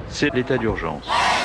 c'est l'état d'urgence.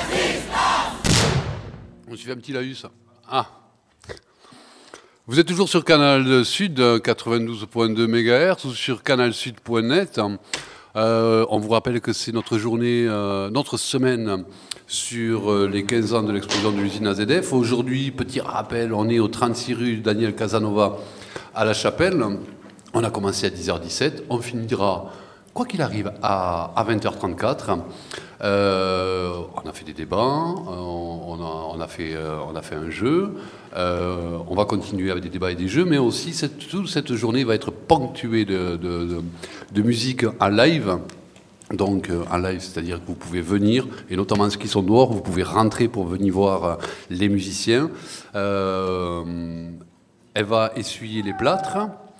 On suit un petit laïus. Ah. Vous êtes toujours sur Canal Sud, 92.2 MHz, ou sur canalsud.net. On vous rappelle que c'est notre journée, notre semaine sur les 15 ans de l'explosion de l'usine AZF. Aujourd'hui, petit rappel, on est au 36 rue Daniel Casanova à La Chapelle. On a commencé à 10h17, on finira, quoi qu'il arrive, à 20h34. On a fait des débats, on a fait un jeu. On va continuer avec des débats et des jeux, mais aussi toute cette journée va être ponctuée de musique en live. Donc en live, c'est-à-dire que vous pouvez venir, et notamment ceux qui sont dehors, vous pouvez rentrer pour venir voir les musiciens. Elle va essuyer les plâtres.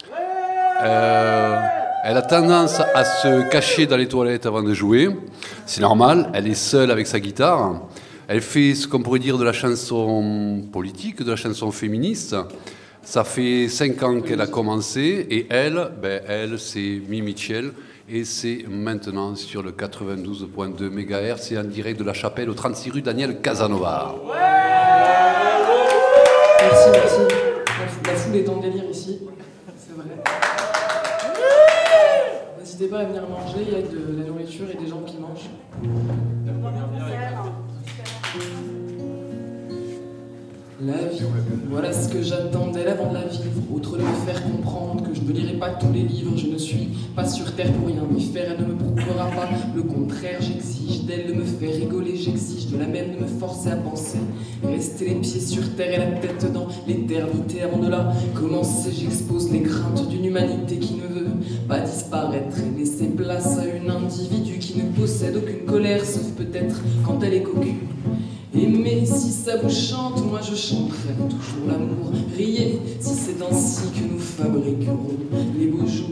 Elle a tendance à se cacher dans les toilettes avant de jouer. C'est normal, elle est seule avec sa guitare. Elle fait ce qu'on pourrait dire de la chanson politique, de la chanson féministe. Ça fait 5 ans qu'elle a commencé, et elle, c'est Mimi Mitchell. Et c'est maintenant sur le 92.2 MHz, c'est en direct de La Chapelle, au 36 rue Daniel Casanova. Merci. La foule est en délire ici, c'est vrai. N'hésitez pas à venir manger, il y a de la nourriture et des gens qui mangent. La vie, voilà ce que j'attendais avant de la vivre. Autre de me faire comprendre que je ne lirai pas tous les livres. Je ne suis pas sur terre pour rien y faire. Elle ne me prouvera pas le contraire. J'exige d'elle de me faire rigoler. J'exige de la même de me forcer à penser. Rester les pieds sur terre et la tête dans l'éternité. Avant de là commencer, j'expose les craintes d'une humanité qui ne veut pas disparaître et laisser place à un individu qui ne possède aucune colère, sauf peut-être quand elle est cocu. Aimer, si ça vous chante, moi je chanterai toujours l'amour. Riez, si c'est ainsi que nous fabriquerons les beaux jours.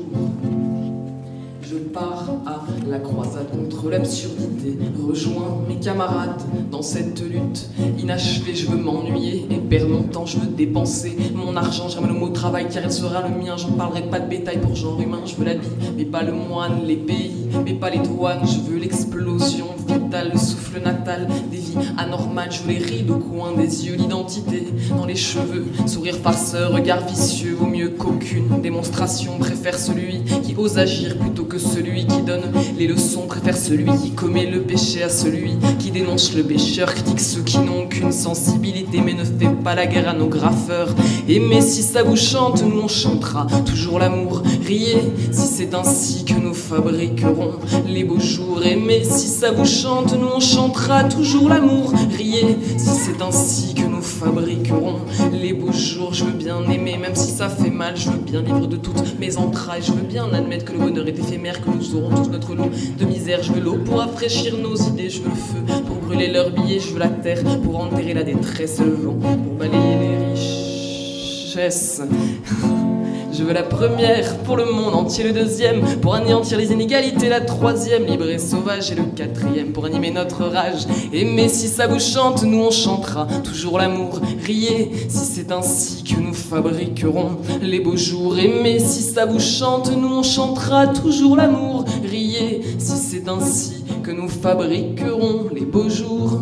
Je pars à la croisade contre l'absurdité. Rejoins mes camarades dans cette lutte inachevée. Je veux m'ennuyer et perdre mon temps. Je veux dépenser mon argent. J'aime le mot travail car il sera le mien. J'en parlerai pas de bétail pour genre humain. Je veux la vie, mais pas le moine. Les pays, mais pas les douanes. Je veux l'explosion vitale, le souffle natal des vies anormales. Je veux les rides au coin des yeux, l'identité dans les cheveux. Sourire farceur, regard vicieux, vaut mieux qu'aucune démonstration. Préfère celui qui ose agir plutôt que celui qui donne les leçons. Préfère celui qui commet le péché à celui qui dénonce le pécheur. Critique ceux qui n'ont qu'une sensibilité mais ne fait pas la guerre à nos graffeurs. Aimez, si ça vous chante, nous on chantera toujours l'amour. Riez, si c'est ainsi que nous fabriquerons les beaux jours. Aimez, si ça vous chante, nous on chantera toujours l'amour. Riez, si c'est ainsi que nous fabriquerons les beaux jours. Je veux bien aimer, même si ça fait mal. Je veux bien vivre de toutes mes entrailles. Je veux bien admettre que le bonheur est éphémère, que nous aurons tous notre lot de misère. Je veux l'eau pour rafraîchir nos idées. Je veux le feu pour brûler leurs billets. Je veux la terre pour enterrer la détresse. Le vent pour balayer les richesses. Je veux la première pour le monde entier, le deuxième pour anéantir les inégalités, la troisième libre et sauvage, et le quatrième pour animer notre rage. Aimez, si ça vous chante, nous on chantera toujours l'amour. Riez, si c'est ainsi que nous fabriquerons les beaux jours. Aimez, si ça vous chante, nous on chantera toujours l'amour. Riez, si c'est ainsi que nous fabriquerons les beaux jours.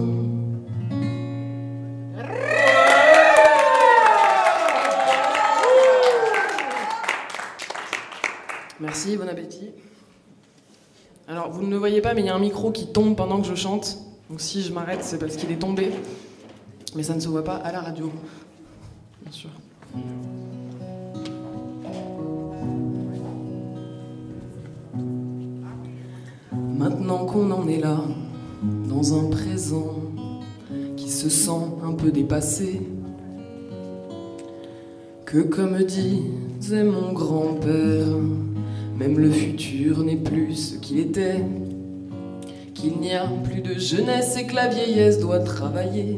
Merci, bon appétit. Alors, vous ne le voyez pas, mais il y a un micro qui tombe pendant que je chante. Donc si je m'arrête, c'est parce qu'il est tombé. Mais ça ne se voit pas à la radio, bien sûr. Maintenant qu'on en est là, dans un présent qui se sent un peu dépassé, que comme disait mon grand-père, même le futur n'est plus ce qu'il était, qu'il n'y a plus de jeunesse et que la vieillesse doit travailler.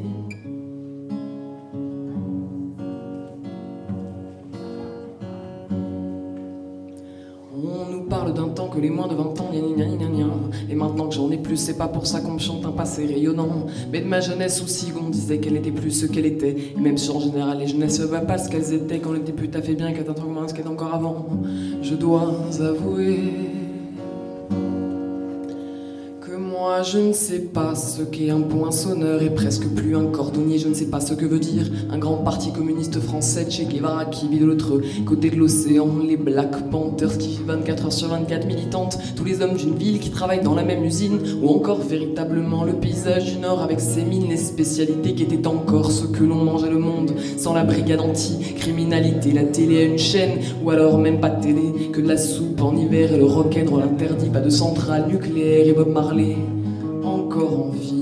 On nous parle d'un temps que les moins de 20 ans, et maintenant que j'en ai plus, c'est pas pour ça qu'on me chante un passé rayonnant. Mais de ma jeunesse aussi, on disait qu'elle n'était plus ce qu'elle était. Et même si en général les jeunesses ne voient pas ce qu'elles étaient quand on était plus taffé bien qu'à un truc moins ce qu'était encore avant. Je dois avouer que Moi je ne sais pas ce qu'est un poinçonneur et presque plus un cordonnier. Je ne sais pas ce que veut dire un grand parti communiste français, Che Guevara qui vit de l'autre côté de l'océan, les Black Panthers qui vivent 24 heures sur 24 militantes, tous les hommes d'une ville qui travaillent dans la même usine, ou encore véritablement le paysage du Nord avec ses mines, les spécialités qui étaient encore ce que l'on mangeait le monde, sans la brigade anti-criminalité, la télé à une chaîne, ou alors même pas de télé, que de la soupe en hiver et le rock'n'roll interdit, pas de centrale nucléaire et Bob Marley encore en vie.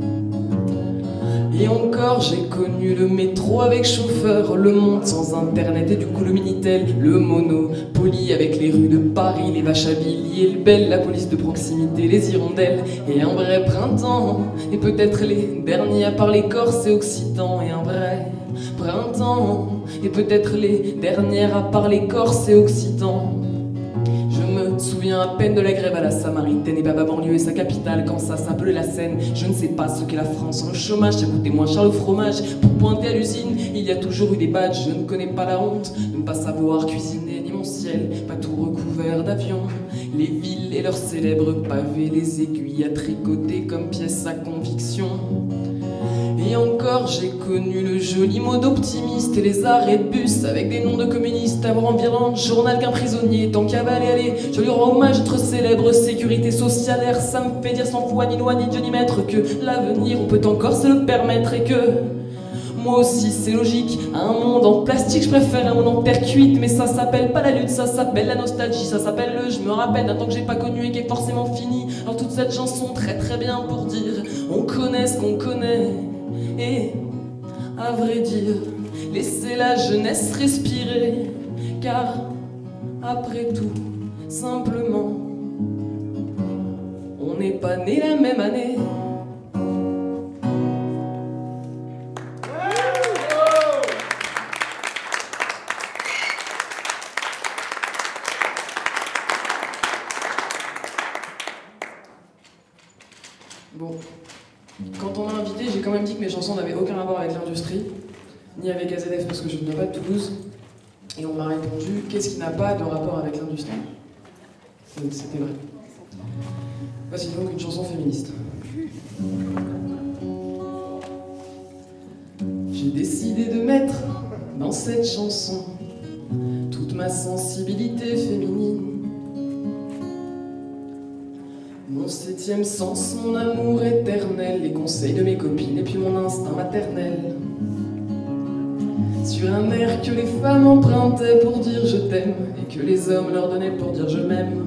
Et encore j'ai connu le métro avec chauffeur, le monde sans internet et du coup le Minitel, le Monopoly avec les rues de Paris, les vaches à billets, le Bel, la police de proximité, les hirondelles et un vrai printemps, et peut-être les derniers à part les Corses et Occitans, et un vrai printemps, et peut-être les dernières à part les Corses et Occitans. Je me souviens à peine de la grève à la Samaritaine et Baba banlieue et sa capitale quand ça s'appelait la Seine. Je ne sais pas ce qu'est la France sans le chômage, ça coûtait moins cher le fromage. Pour pointer à l'usine, il y a toujours eu des badges. Je ne connais pas la honte de ne pas savoir cuisiner ni mon ciel, pas tout recouvert d'avions. Les villes et leurs célèbres pavés, les aiguilles à tricoter comme pièces à conviction. Et encore j'ai connu le joli mot d'optimiste et les arrêts de bus avec des noms de communistes. Avoir environ le journal qu'un prisonnier tant qu'à aller, allez, je lui rends hommage, être célèbre sécurité socialaire. Ça me fait dire sans foi ni loi ni Dieu ni maître que l'avenir on peut encore se le permettre et que moi aussi c'est logique, à un monde en plastique je préfère un monde en terre cuite. Mais ça s'appelle pas la lutte, ça s'appelle la nostalgie, ça s'appelle le je me rappelle d'un temps que j'ai pas connu et qui est forcément fini. Alors toute cette chanson très très bien pour dire on connaît ce qu'on connaît. Et à vrai dire, laissez la jeunesse respirer, car après tout, simplement, on n'est pas né la même année. Bon. Quand on m'a invité, j'ai quand même dit que mes chansons n'avaient aucun rapport avec l'industrie, ni avec AZF parce que je ne viens pas de Toulouse. Et on m'a répondu, qu'est-ce qui n'a pas de rapport avec l'industrie? Donc c'était vrai. Voici donc une chanson féministe. J'ai décidé de mettre dans cette chanson toute ma sensibilité féminine. Mon septième sens, mon amour éternel, les conseils de mes copines et puis mon instinct maternel. Sur un air que les femmes empruntaient pour dire je t'aime et que les hommes leur donnaient pour dire je m'aime.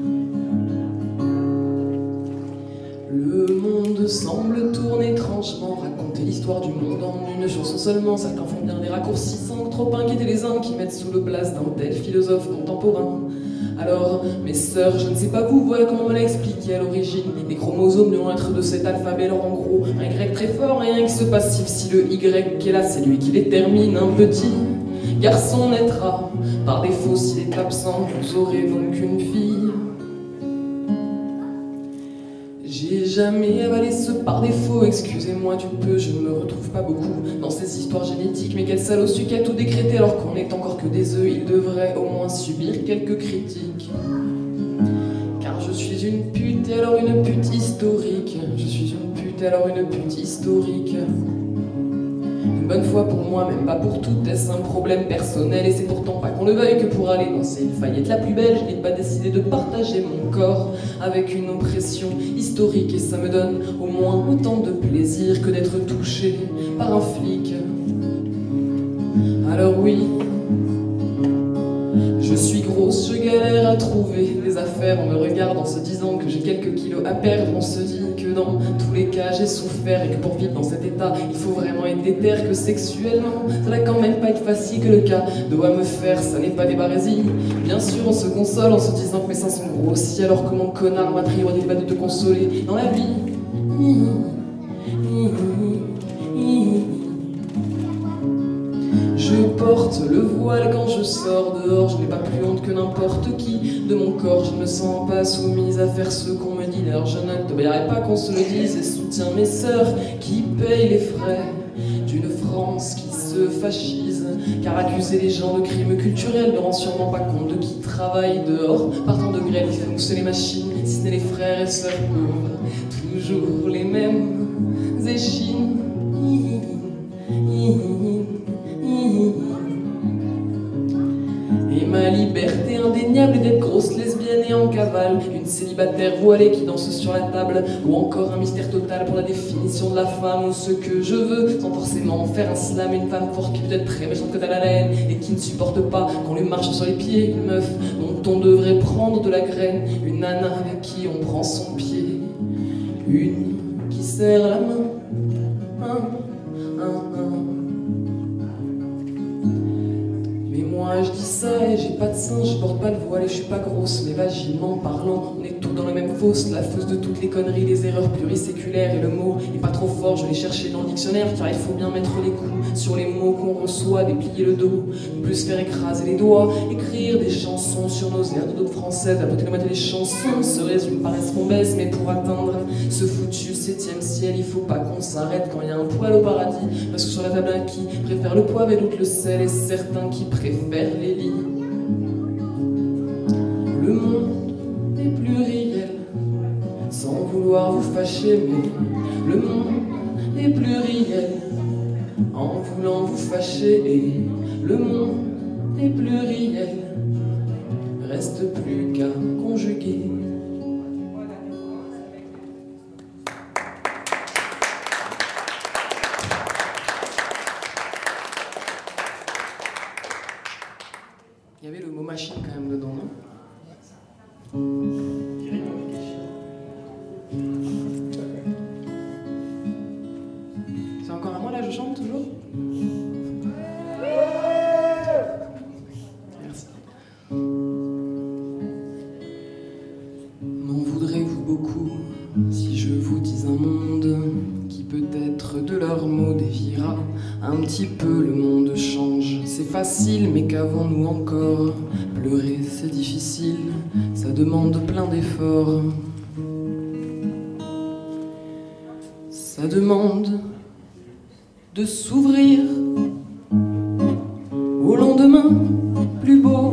Le monde semble tourner étrangement, raconter l'histoire du monde en une chanson seulement. Certains font bien des raccourcis sans trop inquiéter les uns qui mettent sous le place d'un tel philosophe contemporain. Alors, mes sœurs, je ne sais pas vous, voilà comment on me l'a expliqué à l'origine. Les chromosomes lui ont être de cet alphabet, alors en gros, un Y très fort et un X passif. Si le Y qui est là, c'est lui qui les termine, un petit garçon naîtra. Par défaut, s'il est absent, vous aurez donc une fille. J'ai jamais avalé ce par défaut, excusez-moi du peu, je ne me retrouve pas beaucoup dans ces histoires génétiques. Mais quel salaud celui qui a tout décrété alors qu'on n'est encore que des œufs, il devrait au moins subir quelques critiques. Car je suis une pute et alors une pute historique. Je suis une pute et alors une pute historique. Une bonne fois pour moi, même pas pour tout, est-ce un problème personnel? Et c'est pourtant pas qu'on le veuille que pour aller danser une faillette la plus belle, je n'ai pas décidé de partager mon corps avec une oppression historique. Et ça me donne au moins autant de plaisir que d'être touché par un flic. Alors oui, je suis grosse, je galère à trouver des affaires. On me regarde en se disant que j'ai quelques kilos à perdre. On se dit que dans tous les cas j'ai souffert et que pour vivre dans cet état il faut vraiment être déter, que sexuellement ça va quand même pas être facile, que le cas doit me faire, ça n'est pas des barésies. Bien sûr on se console en se disant que mes seins sont grossis, alors que mon connard ma priorité va de te consoler dans la vie. Je porte le voile quand je sors dehors, je n'ai pas plus honte que n'importe qui de mon corps. Je ne me sens pas soumise à faire ce qu'on me dit, d'ailleurs je ne t'obéirai pas qu'on se le dise. Et soutiens mes sœurs qui payent les frais d'une France qui se fascise. Car accuser les gens de crimes culturels ne rend sûrement pas compte de qui travaille dehors, partant de grève, il fait mousser les machines. si ce n'est les frères et sœurs pauvres, toujours les mêmes échines. Et ma liberté indéniable est d'être grosse lesbienne et en cavale, une célibataire voilée qui danse sur la table, ou encore un mystère total pour la définition de la femme, ou ce que je veux, sans forcément faire un slam, une femme forte qui peut être très méchante que t'as la laine, et qui ne supporte pas qu'on lui marche sur les pieds, une meuf dont on devrait prendre de la graine, une nana avec qui on prend son pied, une qui serre la main, Mais moi je dis ça et j'ai pas de sein, je porte pas le voile et je suis pas grosse, mais vaginement parlant, on est tous dans la même fosse, la fosse de toutes les conneries, les erreurs pluriséculaires, et le mot est pas trop fort, je l'ai cherché dans le dictionnaire, car il faut bien mettre les coups sur les mots qu'on reçoit, déplier le dos, plus faire écraser les doigts, écrire des chansons sur nos airs de d'autres françaises, la beauté de la moitié des chansons se résume par est-ce qu'on baisse, mais pour atteindre ce foutu 7e ciel, il faut pas qu'on s'arrête quand il y a un poil au paradis, parce que sur la table un qui préfère le poivre et d'autres le sel, et certains qui préfèrent les lits. Le monde est pluriel, sans vouloir vous fâcher, mais le monde est pluriel, en voulant vous fâcher, et le monde est pluriel, reste plus qu'à conjuguer. Il y avait le mot machine quand même dedans, non? C'est encore à moi là, je chante toujours? Merci. M'en voudrez-vous beaucoup si je vous dis un monde qui peut-être de leurs mots déviera un petit peu, le monde change, c'est facile, mais qu'avons-nous encore? Pleurer, c'est difficile, ça demande plein d'efforts. Ça demande de s'ouvrir au lendemain plus beau.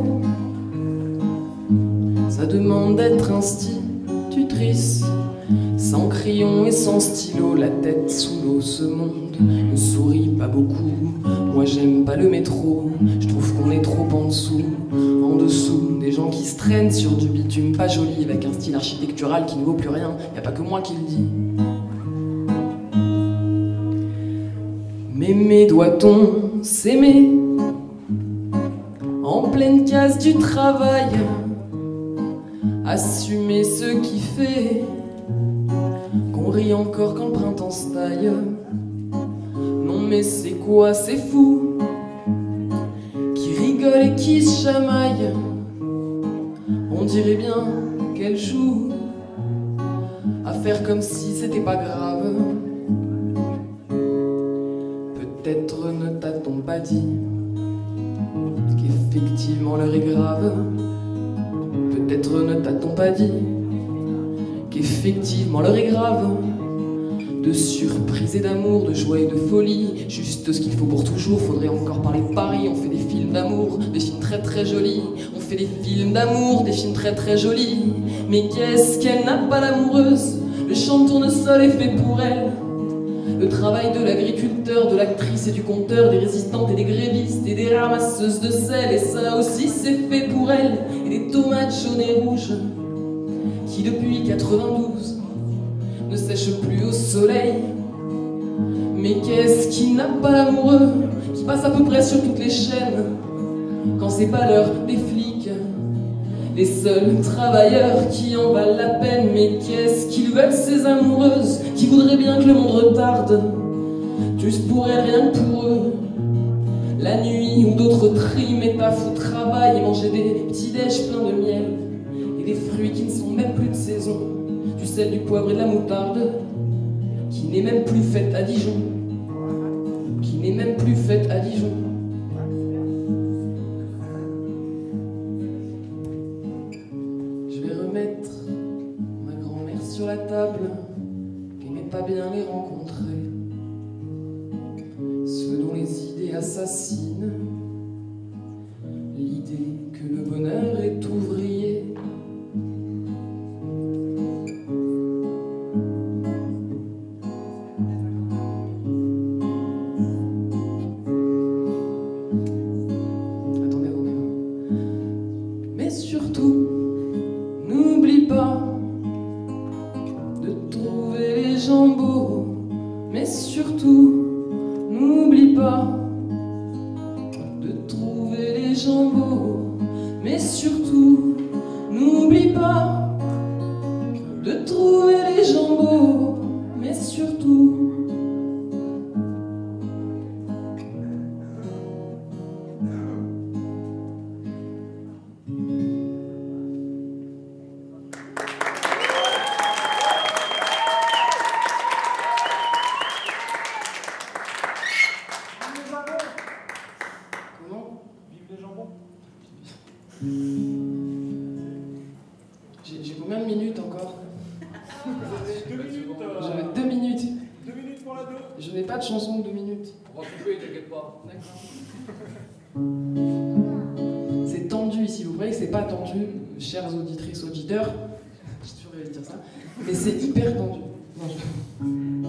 Ça demande d'être institutrice, sans crayon et sans stylo, la tête sous l'eau. Ce monde ne sourit pas beaucoup. Moi j'aime pas le métro, je trouve qu'on est trop en dessous des gens qui se traînent sur du bitume pas joli, avec un style architectural qui ne vaut plus rien. Y a pas que moi qui le dis. Mais doit-on s'aimer en pleine case du travail, assumer ce qui fait qu'on rit encore quand le printemps se taille? Non mais c'est quoi, c'est fou, qui rigole et qui se chamaille. On dirait bien qu'elle joue à faire comme si c'était pas grave. Peut-être ne t'a-t-on pas dit qu'effectivement l'heure est grave. Peut-être ne t'a-t-on pas dit qu'effectivement l'heure est grave. De surprise et d'amour, de joie et de folie, juste ce qu'il faut pour toujours. Faudrait encore parler de Paris. On fait des films d'amour, des films très très jolis. On fait des films d'amour, des films très très jolis. Mais qu'est-ce qu'elle n'a pas l'amoureuse? Le chant de tournesol est fait pour elle. Le travail de l'agriculteur, de l'actrice et du conteur, des résistantes et des grévistes et des ramasseuses de sel, et ça aussi c'est fait pour elle. Et des tomates jaunes et rouges qui depuis 92 ne sèchent plus au soleil. Mais qu'est-ce qui n'a pas l'amoureux, qui passe à peu près sur toutes les chaînes, quand c'est pas l'heure des flics, les seuls travailleurs qui en valent la peine? Mais qu'est-ce qu'ils veulent ces amoureuses qui voudraient bien que le monde retarde, juste pour elles, rien que pour eux, la nuit ou d'autres trimes et taf ou travail, et manger des petits déj pleins de miel et des fruits qui ne sont même plus de saison, du sel, du poivre et de la moutarde, qui n'est même plus faite à Dijon, qui n'est même plus faite à Dijon. Sur la table, qu'aimait pas bien les rencontrer, ceux dont les idées assassinent l'idée que le bonheur est ouvrier. gens beaux, mais surtout, n'oublie pas de trouver les gens beaux, mais surtout, n'oublie pas de trouver les gens beaux, mais surtout. J'ai combien de minutes encore? J'avais 2 minutes. 2 minutes pour la 2. Je n'ai pas de chanson de 2 minutes. On va couper, t'inquiète pas. D'accord. C'est tendu ici, vous voyez que c'est pas tendu, chères auditrices, auditeurs. J'ai toujours rêvé de dire ça. Mais c'est hyper tendu. Non,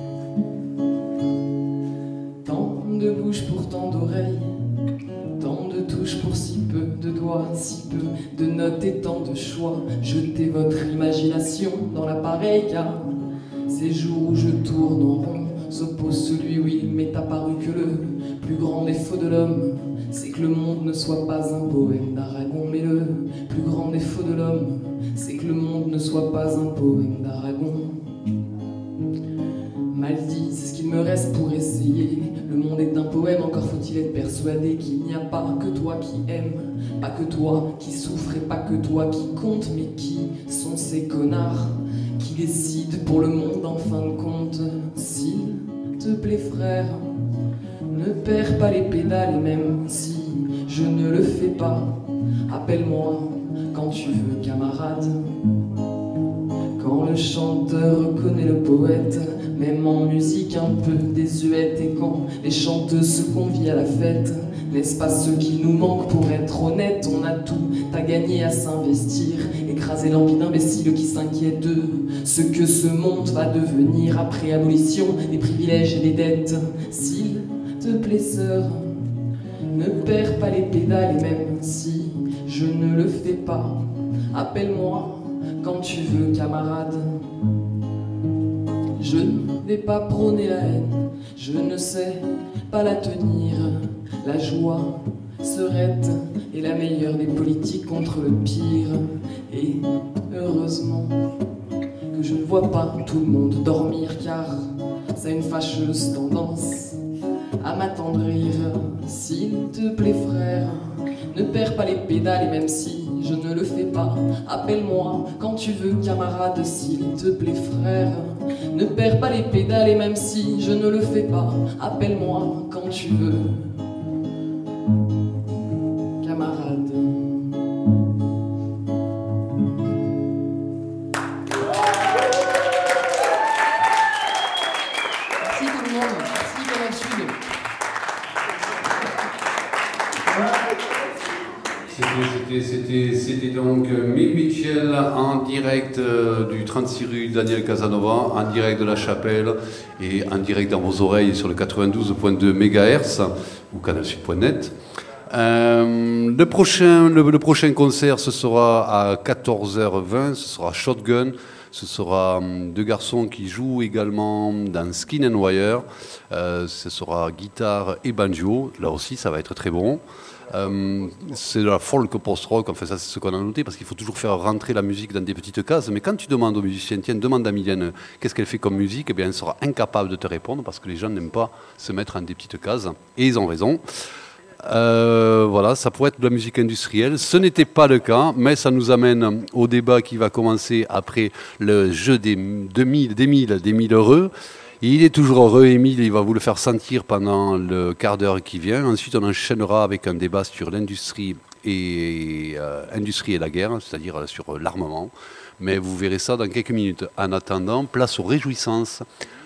Tant de bouches pour tant d'oreilles. Tant de touches pour si peu de doigts, si peu de notes et tant de choix. Jetez votre imagination dans l'appareil car ces jours où je tourne en rond s'oppose celui où il m'est apparu que le plus grand défaut de l'homme, c'est que le monde ne soit pas un poème d'Aragon. Mais le plus grand défaut de l'homme, c'est que le monde ne soit pas un poème d'Aragon. Mal dit, c'est ce qu'il me reste pour essayer. Le monde est un poème, encore faut-il être persuadé qu'il n'y a pas que toi qui aimes, pas que toi qui souffres et pas que toi qui compte. Mais qui sont ces connards qui décident pour le monde en fin de compte? S'il te plaît frère, ne perds pas les pédales et même si je ne le fais pas, appelle-moi quand tu veux camarade. Quand le chanteur reconnaît le poète, même en musique un peu désuète, et quand les chanteuses se convient à la fête, n'est-ce pas ce qui nous manque pour être honnête? On a tout à gagner à s'investir, écraser l'envie d'imbéciles qui s'inquiètent de ce que ce monde va devenir après abolition des privilèges et des dettes. S'il te plaît sœur, ne perds pas les pédales et même si je ne le fais pas, appelle-moi quand tu veux camarade. Je ne vais pas prôner la haine, je ne sais pas la tenir. La joie serait la meilleure des politiques contre le pire. Et heureusement que je ne vois pas tout le monde dormir, car ça a une fâcheuse tendance à m'attendrir. S'il te plaît frère, ne perds pas les pédales et même si je ne le fais pas, appelle-moi quand tu veux camarade. S'il te plaît frère, ne perds pas les pédales et même si je ne le fais pas, appelle-moi quand tu veux camarade. Merci tout le monde, merci Canal Sud. C'était donc Mick Mitchell en direct du 36 rue Daniel Casanova, en direct de la Chapelle et en direct dans vos oreilles sur le 92.2 MHz ou canalsud.net. Le prochain concert, ce sera à 14h20, ce sera Shotgun. Ce sera deux garçons qui jouent également dans Skin and Wire. Ce sera guitare et banjo. Là aussi, ça va être très bon. C'est de la folk post-rock, enfin ça c'est ce qu'on a noté, parce qu'il faut toujours faire rentrer la musique dans des petites cases, mais quand tu demandes aux musiciens, tiens, demande à Mylène qu'est-ce qu'elle fait comme musique, eh bien elle sera incapable de te répondre, parce que les gens n'aiment pas se mettre dans des petites cases, et ils ont raison. Voilà, ça pourrait être de la musique industrielle, ce n'était pas le cas, mais ça nous amène au débat qui va commencer après le jeu des 1000 heureux. Il est toujours heureux, Émile, il va vous le faire sentir pendant le quart d'heure qui vient. Ensuite, on enchaînera avec un débat sur l'industrie et la guerre, c'est-à-dire sur l'armement. Mais vous verrez ça dans quelques minutes. En attendant, place aux réjouissances